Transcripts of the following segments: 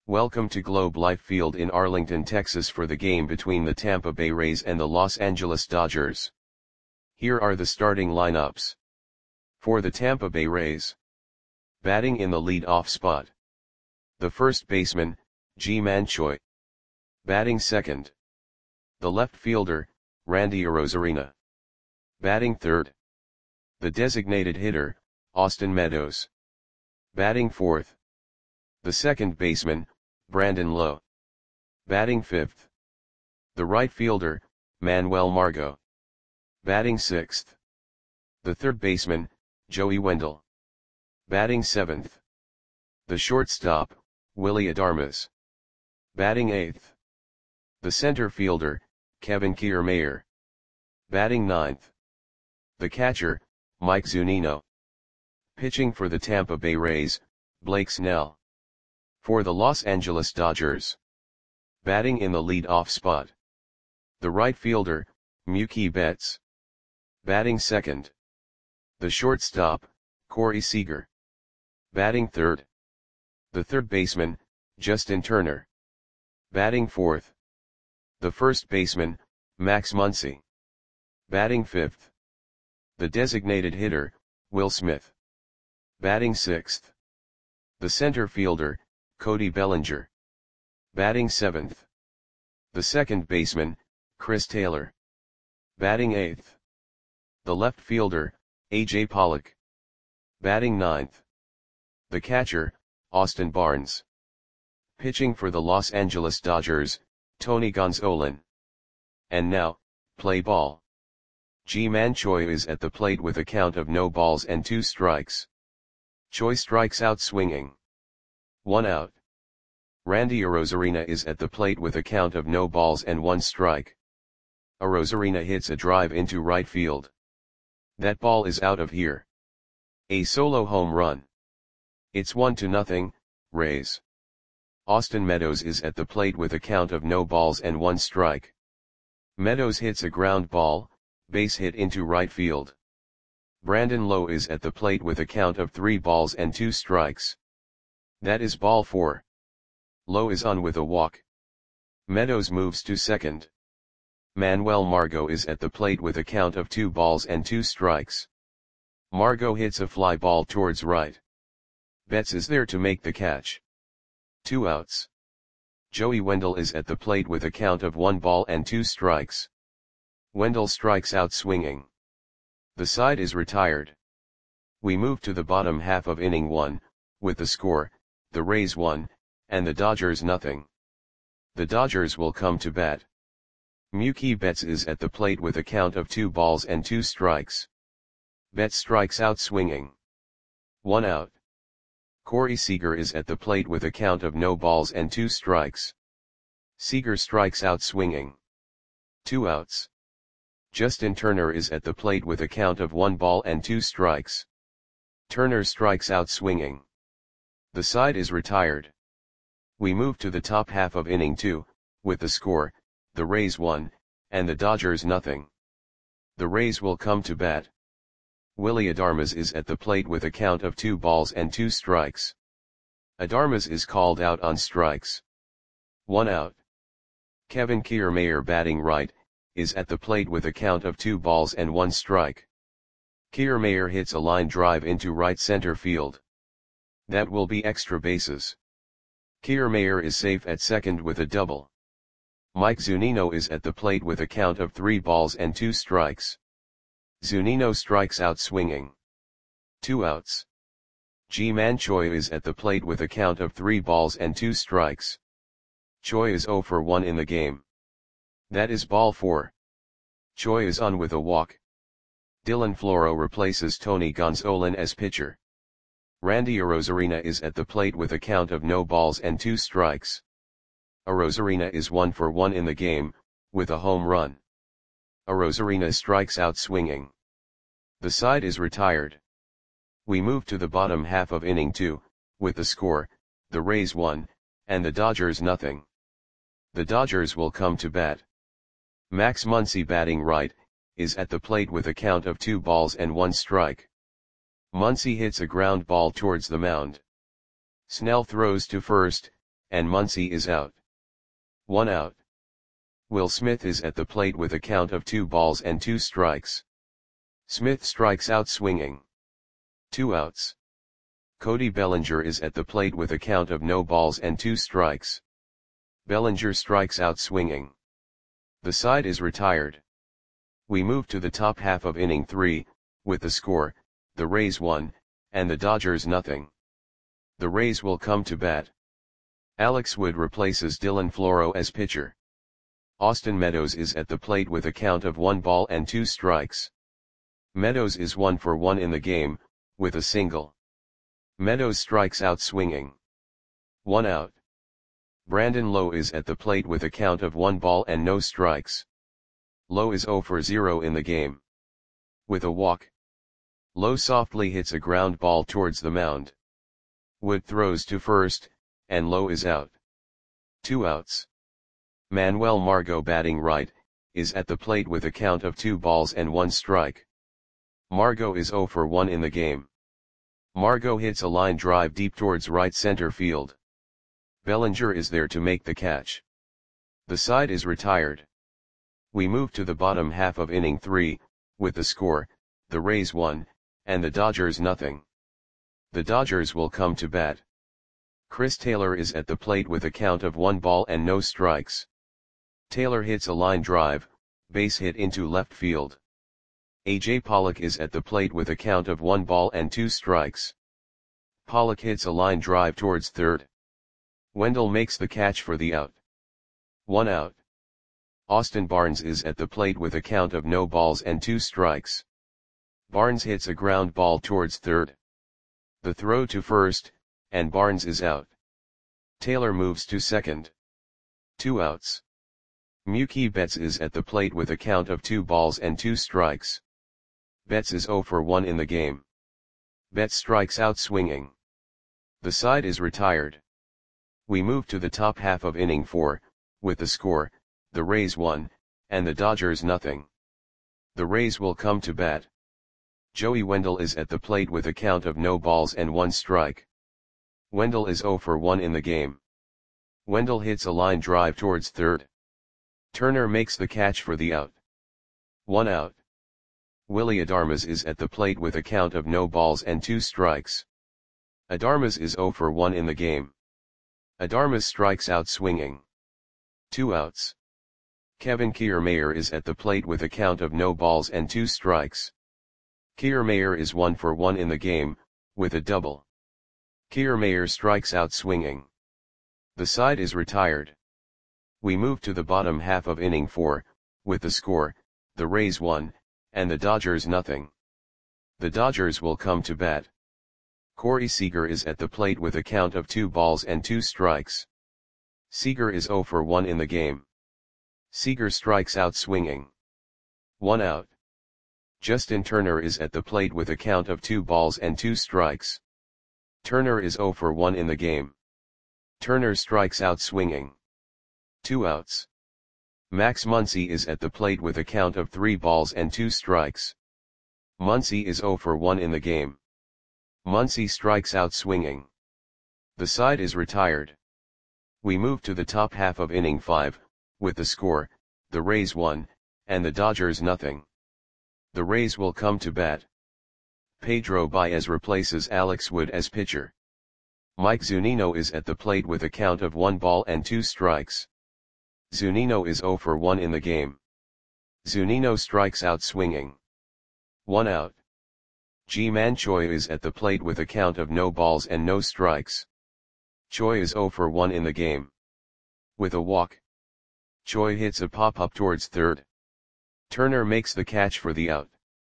Welcome to Globe Life Field in Arlington, Texas for the game between the Tampa Bay Rays and the Los Angeles Dodgers. Here are the starting lineups. For the Tampa Bay Rays. Batting in the lead-off spot. The first baseman, Ji-Man Choi. Batting second. The left fielder, Randy Arozarena. Batting third. The designated hitter, Austin Meadows. Batting fourth. The second baseman, Brandon Lowe. Batting fifth. The right fielder, Manuel Margot. Batting sixth. The third baseman, Joey Wendle. Batting seventh. The shortstop, Willy Adames. Batting eighth. The center fielder, Kevin Kiermaier. Batting ninth. The catcher, Mike Zunino. Pitching for the Tampa Bay Rays, Blake Snell. For the Los Angeles Dodgers. Batting in the lead-off spot. The right fielder, Mookie Betts. Batting second. The shortstop, Corey Seager. Batting third. The third baseman, Justin Turner. Batting fourth. The first baseman, Max Muncy. Batting fifth. The designated hitter, Will Smith. Batting sixth. The center fielder, Cody Bellinger. Batting seventh. The second baseman, Chris Taylor. Batting eighth. The left fielder, A.J. Pollock. Batting ninth. The catcher, Austin Barnes. Pitching for the Los Angeles Dodgers, Tony Gonsolin. And now, play ball. Ji-Man Choi is at the plate with a count of no balls and 2 strikes. Choi strikes out swinging. 1 out. Randy Arozarena is at the plate with a count of no balls and 1 strike. Arozarena hits a drive into right field. That ball is out of here. A solo home run. It's 1-0, Rays. Austin Meadows is at the plate with a count of no balls and 1 strike. Meadows hits a ground ball, base hit into right field. Brandon Lowe is at the plate with a count of 3 balls and 2 strikes. That is ball 4. Lowe is on with a walk. Meadows moves to second. Manuel Margot is at the plate with a count of 2 balls and 2 strikes. Margot hits a fly ball towards right. Betts is there to make the catch. 2 outs. Joey Wendle is at the plate with a count of 1 ball and 2 strikes. Wendle strikes out swinging. The side is retired. We move to the bottom half of inning 1, with the score, the Rays 1, and the Dodgers 0. The Dodgers will come to bat. Mookie Betts is at the plate with a count of 2 balls and 2 strikes. Betts strikes out swinging. 1 out. Corey Seager is at the plate with a count of no balls and 2 strikes. Seager strikes out swinging. 2 outs. Justin Turner is at the plate with a count of 1 ball and 2 strikes. Turner strikes out swinging. The side is retired. We move to the top half of inning 2, with the score, the Rays 1, and the Dodgers 0. The Rays will come to bat. Willy Adames is at the plate with a count of 2 balls and 2 strikes. Adames is called out on strikes. 1 out. Kevin Kiermaier, batting right, is at the plate with a count of 2 balls and 1 strike. Kiermaier hits a line drive into right center field. That will be extra bases. Kiermaier is safe at second with a double. Mike Zunino is at the plate with a count of 3 balls and 2 strikes. Zunino strikes out swinging. 2 outs. Ji-Man Choi is at the plate with a count of 3 balls and 2 strikes. Choi is 0 for 1 in the game. That is ball 4. Choi is on with a walk. Dylan Floro replaces Tony Gonsolin as pitcher. Randy Arozarena is at the plate with a count of no balls and 2 strikes. Arozarena is 1 for 1 in the game, with a home run. Arozarena strikes out swinging. The side is retired. We move to the bottom half of inning 2, with the score, the Rays 1, and the Dodgers 0. The Dodgers will come to bat. Max Muncy, batting right, is at the plate with a count of 2 balls and 1 strike. Muncy hits a ground ball towards the mound. Snell throws to first, and Muncy is out. 1 out. Will Smith is at the plate with a count of 2 balls and 2 strikes. Smith strikes out swinging. 2 outs. Cody Bellinger is at the plate with a count of no balls and 2 strikes. Bellinger strikes out swinging. The side is retired. We move to the top half of inning 3, with the score, the Rays 1, and the Dodgers nothing. The Rays will come to bat. Alex Wood replaces Dylan Floro as pitcher. Austin Meadows is at the plate with a count of 1 ball and 2 strikes. Meadows is 1 for 1 in the game, with a single. Meadows strikes out swinging. 1 out. Brandon Lowe is at the plate with a count of 1 ball and no strikes. Lowe is 0 for 0 in the game. With a walk. Lowe softly hits a ground ball towards the mound. Wood throws to first, and Lowe is out. 2 outs. Manuel Margot, batting right, is at the plate with a count of 2 balls and 1 strike. Margot is 0 for 1 in the game. Margot hits a line drive deep towards right center field. Bellinger is there to make the catch. The side is retired. We move to the bottom half of inning 3, with the score, the Rays 1, and the Dodgers nothing. The Dodgers will come to bat. Chris Taylor is at the plate with a count of 1 ball and no strikes. Taylor hits a line drive, base hit into left field. A.J. Pollock is at the plate with a count of 1 ball and 2 strikes. Pollock hits a line drive towards third. Wendell makes the catch for the out. 1 out. Austin Barnes is at the plate with a count of no balls and 2 strikes. Barnes hits a ground ball towards third. The throw to first, and Barnes is out. Taylor moves to second. 2 outs. Mookie Betts is at the plate with a count of 2 balls and 2 strikes. Betts is 0 for 1 in the game. Betts strikes out swinging. The side is retired. We move to the top half of inning 4, with the score, the Rays 1, and the Dodgers nothing. The Rays will come to bat. Joey Wendell is at the plate with a count of no balls and 1 strike. Wendell is 0 for 1 in the game. Wendell hits a line drive towards third. Turner makes the catch for the out. 1 out. Willy Adames is at the plate with a count of no balls and 2 strikes. Adames is 0 for 1 in the game. Adames strikes out swinging. 2 outs. Kevin Kiermaier is at the plate with a count of no balls and 2 strikes. Kiermaier is 1 for 1 in the game, with a double. Kiermaier strikes out swinging. The side is retired. We move to the bottom half of inning 4, with the score, the Rays 1, and the Dodgers nothing. The Dodgers will come to bat. Corey Seager is at the plate with a count of 2 balls and 2 strikes. Seager is 0 for 1 in the game. Seager strikes out swinging. 1 out. Justin Turner is at the plate with a count of 2 balls and 2 strikes. Turner is 0 for 1 in the game. Turner strikes out swinging. 2 outs. Max Muncy is at the plate with a count of 3 balls and 2 strikes. Muncy is 0 for 1 in the game. Muncy strikes out swinging. The side is retired. We move to the top half of inning 5, with the score, the Rays 1, and the Dodgers nothing. The Rays will come to bat. Pedro Baez replaces Alex Wood as pitcher. Mike Zunino is at the plate with a count of 1 ball and 2 strikes. Zunino is 0 for 1 in the game. Zunino strikes out swinging. 1 out. Ji-Man Choi is at the plate with a count of no balls and no strikes. Choi is 0 for 1 in the game. With a walk. Choi hits a pop-up towards third. Turner makes the catch for the out.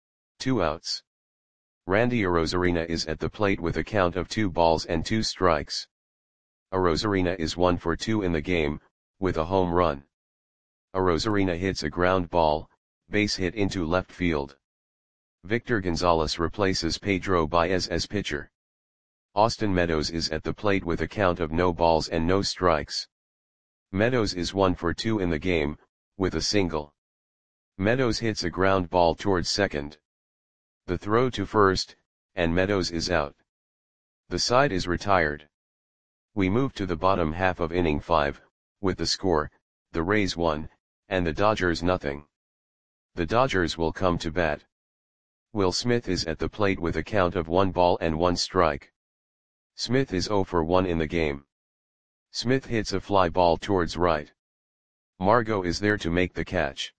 2 outs. Randy Arozarena is at the plate with a count of 2 balls and 2 strikes. Arozarena is 1 for 2 in the game, with a home run. Arozarena hits a ground ball, base hit into left field. Victor Gonzalez replaces Pedro Baez as pitcher. Austin Meadows is at the plate with a count of no balls and no strikes. Meadows is 1 for 2 in the game, with a single. Meadows hits a ground ball towards second. The throw to first, and Meadows is out. The side is retired. We move to the bottom half of inning 5, with the score, the Rays 1, and the Dodgers nothing. The Dodgers will come to bat. Will Smith is at the plate with a count of 1 ball and 1 strike. Smith is 0 for 1 in the game. Smith hits a fly ball towards right. Margot is there to make the catch.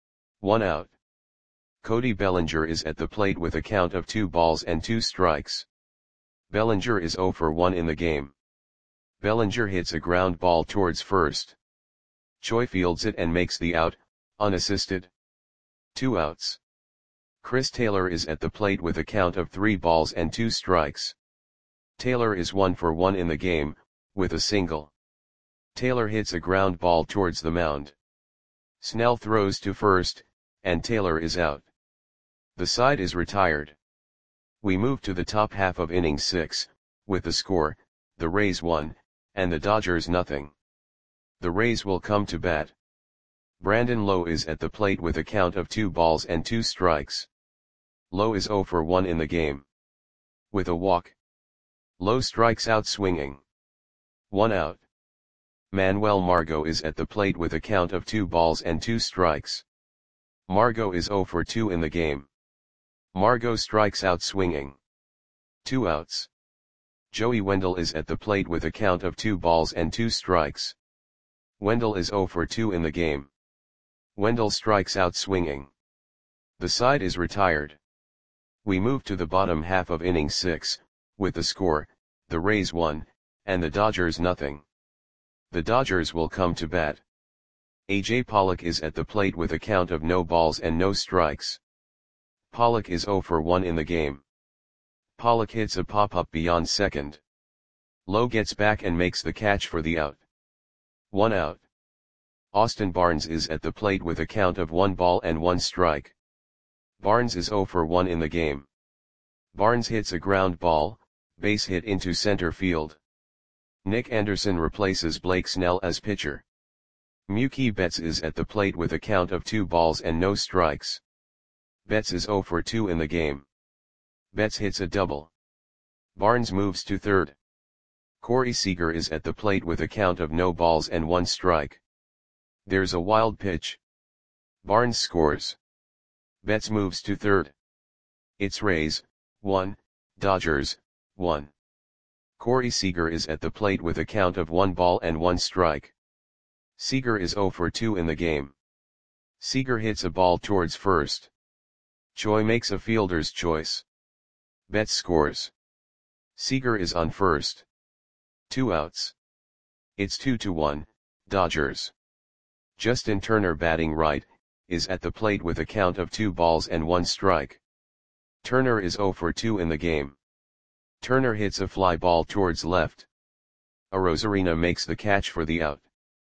1 out. Cody Bellinger is at the plate with a count of 2 balls and 2 strikes. Bellinger is 0 for 1 in the game. Bellinger hits a ground ball towards first. Choi fields it and makes the out, unassisted. 2 outs. Chris Taylor is at the plate with a count of 3 balls and 2 strikes. Taylor is 1 for 1 in the game, with a single. Taylor hits a ground ball towards the mound. Snell throws to first, and Taylor is out. The side is retired. We move to the top half of inning 6, with the score, the Rays 1, and the Dodgers nothing. The Rays will come to bat. Brandon Lowe is at the plate with a count of 2 balls and 2 strikes. Lowe is 0 for 1 in the game. With a walk. Lowe strikes out swinging. 1 out. Manuel Margot is at the plate with a count of 2 balls and 2 strikes. Margot is 0 for 2 in the game. Margot strikes out swinging. 2 outs. Joey Wendell is at the plate with a count of 2 balls and 2 strikes. Wendell is 0 for 2 in the game. Wendell strikes out swinging. The side is retired. We move to the bottom half of inning 6, with the score, the Rays 1, and the Dodgers nothing. The Dodgers will come to bat. A.J. Pollock is at the plate with a count of no balls and no strikes. Pollock is 0 for 1 in the game. Pollock hits a pop-up beyond second. Lowe gets back and makes the catch for the out. 1 out. Austin Barnes is at the plate with a count of 1 ball and 1 strike. Barnes is 0 for 1 in the game. Barnes hits a ground ball, base hit into center field. Nick Anderson replaces Blake Snell as pitcher. Mookie Betts is at the plate with a count of 2 balls and no strikes. Betts is 0 for 2 in the game. Betts hits a double. Barnes moves to third. Corey Seager is at the plate with a count of no balls and 1 strike. There's a wild pitch. Barnes scores. Betts moves to third. It's Rays, 1, Dodgers, 1. Corey Seager is at the plate with a count of 1 ball and 1 strike. Seager is 0 for 2 in the game. Seager hits a ball towards first. Choi makes a fielder's choice. Betts scores. Seager is on first. 2 outs. It's 2-1, Dodgers. Justin Turner batting right, is at the plate with a count of 2 balls and 1 strike. Turner is 0 for 2 in the game. Turner hits a fly ball towards left. Arozarena makes the catch for the out.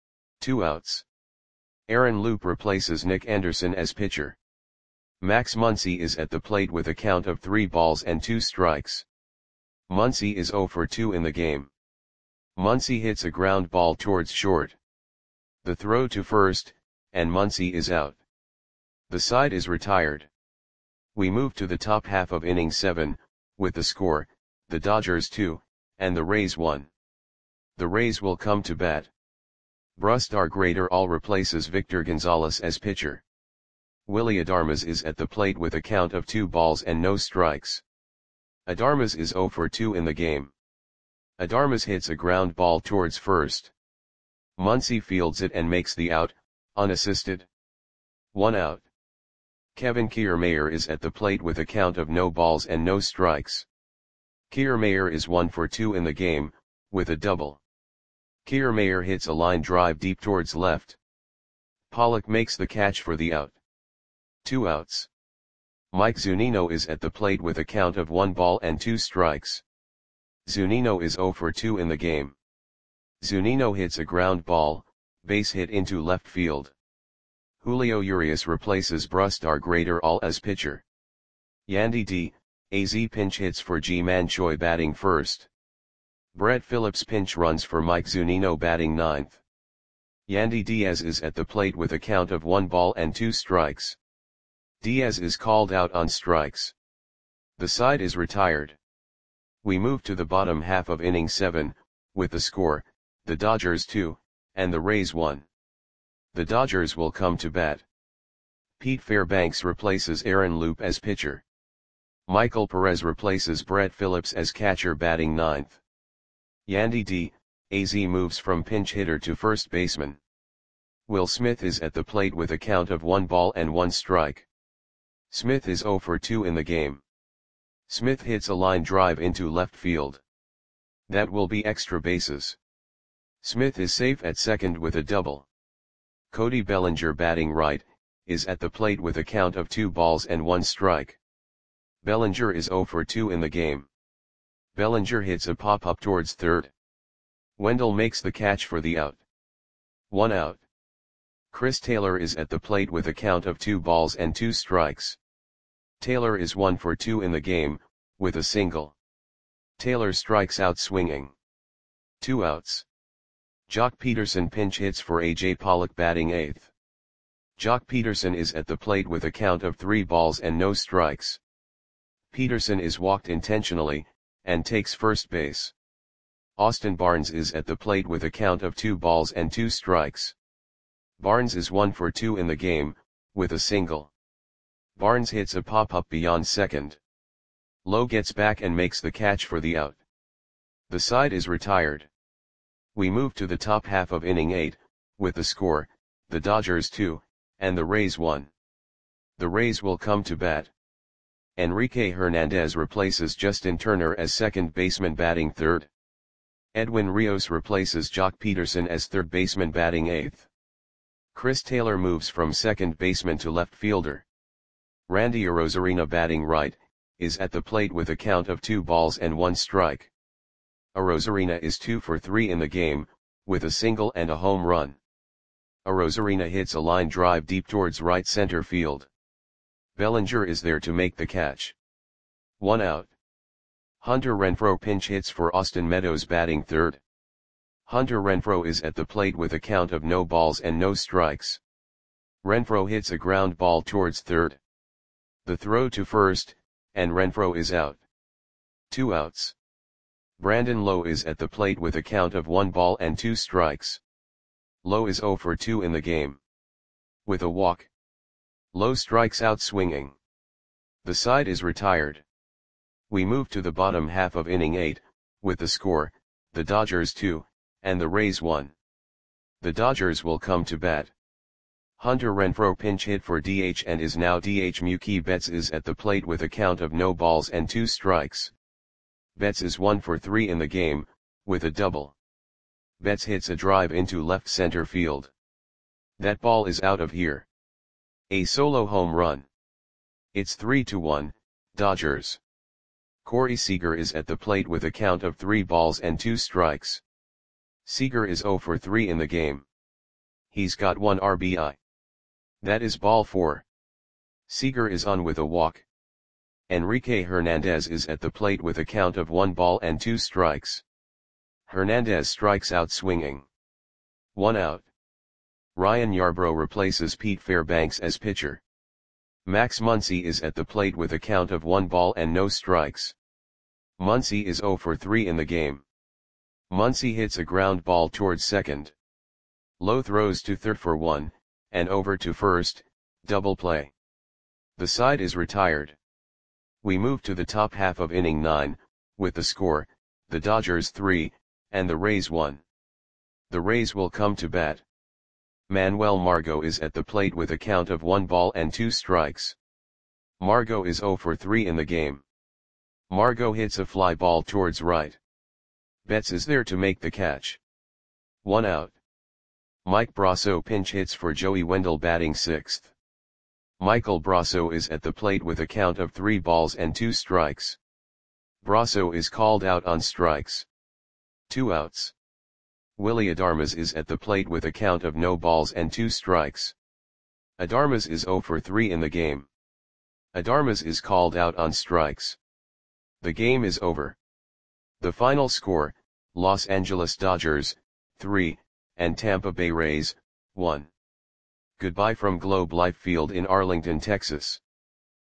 2 outs. Aaron Loup replaces Nick Anderson as pitcher. Max Muncy is at the plate with a count of 3 balls and 2 strikes. Muncy is 0 for 2 in the game. Muncy hits a ground ball towards short. The throw to first, and Muncy is out. The side is retired. We move to the top half of inning 7, with the score, the Dodgers 2, and the Rays 1. The Rays will come to bat. Brusdar Graterol replaces Victor Gonzalez as pitcher. Willy Adames is at the plate with a count of 2 balls and no strikes. Adames is 0 for 2 in the game. Adames hits a ground ball towards first. Muncy fields it and makes the out, unassisted. 1 out. Kevin Kiermaier is at the plate with a count of no balls and no strikes. Kiermaier is 1 for 2 in the game, with a double. Kiermaier hits a line drive deep towards left. Pollock makes the catch for the out. 2 outs. Mike Zunino is at the plate with a count of 1 ball and 2 strikes. Zunino is 0 for 2 in the game. Zunino hits a ground ball, base hit into left field. Julio Urias replaces Brusdar Graterol as pitcher. Yandy Diaz pinch hits for Ji-Man Choi batting first. Brett Phillips pinch runs for Mike Zunino batting ninth. Yandy Diaz is at the plate with a count of 1 ball and 2 strikes. Diaz is called out on strikes. The side is retired. We move to the bottom half of inning 7, with the score, the Dodgers 2, and the Rays 1. The Dodgers will come to bat. Pete Fairbanks replaces Aaron Loup as pitcher. Michael Perez replaces Brett Phillips as catcher batting ninth. Yandy Diaz moves from pinch hitter to first baseman. Will Smith is at the plate with a count of 1 ball and 1 strike. Smith is 0 for 2 in the game. Smith hits a line drive into left field. That will be extra bases. Smith is safe at second with a double. Cody Bellinger batting right, is at the plate with a count of 2 balls and 1 strike. Bellinger is 0 for 2 in the game. Bellinger hits a pop-up towards third. Wendell makes the catch for the out. 1 out. Chris Taylor is at the plate with a count of 2 balls and 2 strikes. Taylor is 1 for 2 in the game, with a single. Taylor strikes out swinging. 2 outs. Jock Peterson pinch hits for A.J. Pollock batting eighth. Jock Peterson is at the plate with a count of 3 balls and no strikes. Peterson is walked intentionally, and takes first base. Austin Barnes is at the plate with a count of 2 balls and 2 strikes. Barnes is 1 for 2 in the game, with a single. Barnes hits a pop-up beyond second. Lowe gets back and makes the catch for the out. The side is retired. We move to the top half of inning 8, with the score, the Dodgers 2, and the Rays 1. The Rays will come to bat. Enrique Hernandez replaces Justin Turner as second baseman batting third. Edwin Rios replaces Jock Peterson as third baseman batting eighth. Chris Taylor moves from second baseman to left fielder. Randy Arozarena batting right, is at the plate with a count of 2 balls and 1 strike. Arozarena is 2 for 3 in the game, with a single and a home run. Arozarena hits a line drive deep towards right center field. Bellinger is there to make the catch. 1 out. Hunter Renfroe pinch hits for Austin Meadows batting third. Hunter Renfroe is at the plate with a count of no balls and no strikes. Renfroe hits a ground ball towards third. The throw to first, and Renfroe is out. 2 outs. Brandon Lowe is at the plate with a count of 1 ball and 2 strikes. Lowe is 0 for 2 in the game. With a walk. Lowe strikes out swinging. The side is retired. We move to the bottom half of inning 8, with the score, the Dodgers 2, and the Rays 1. The Dodgers will come to bat. Hunter Renfroe pinch hit for DH and is now DH. Mookie Betts is at the plate with a count of no balls and 2 strikes. Betts is 1 for 3 in the game, with a double. Betts hits a drive into left center field. That ball is out of here. A solo home run. It's 3-1, Dodgers. Corey Seager is at the plate with a count of 3 balls and 2 strikes. Seager is 0 for 3 in the game. He's got 1 RBI. That is ball 4. Seager is on with a walk. Enrique Hernandez is at the plate with a count of 1 ball and 2 strikes. Hernandez strikes out swinging. 1 out. Ryan Yarbrough replaces Pete Fairbanks as pitcher. Max Muncy is at the plate with a count of 1 ball and no strikes. Muncy is 0 for 3 in the game. Muncy hits a ground ball towards second. Lowe throws to third for 1, and over to first, double play. The side is retired. We move to the top half of inning 9, with the score, the Dodgers 3, and the Rays 1. The Rays will come to bat. Manuel Margot is at the plate with a count of 1 ball and 2 strikes. Margot is 0 for 3 in the game. Margot hits a fly ball towards right. Betts is there to make the catch. 1 out. Mike Brasso pinch hits for Joey Wendell batting sixth. Michael Brasso is at the plate with a count of 3 balls and 2 strikes. Brasso is called out on strikes. 2 outs. Willy Adames is at the plate with a count of no balls and 2 strikes. Adames is 0 for 3 in the game. Adames is called out on strikes. The game is over. The final score, Los Angeles Dodgers, 3, and Tampa Bay Rays, 1. Goodbye from Globe Life Field in Arlington, Texas.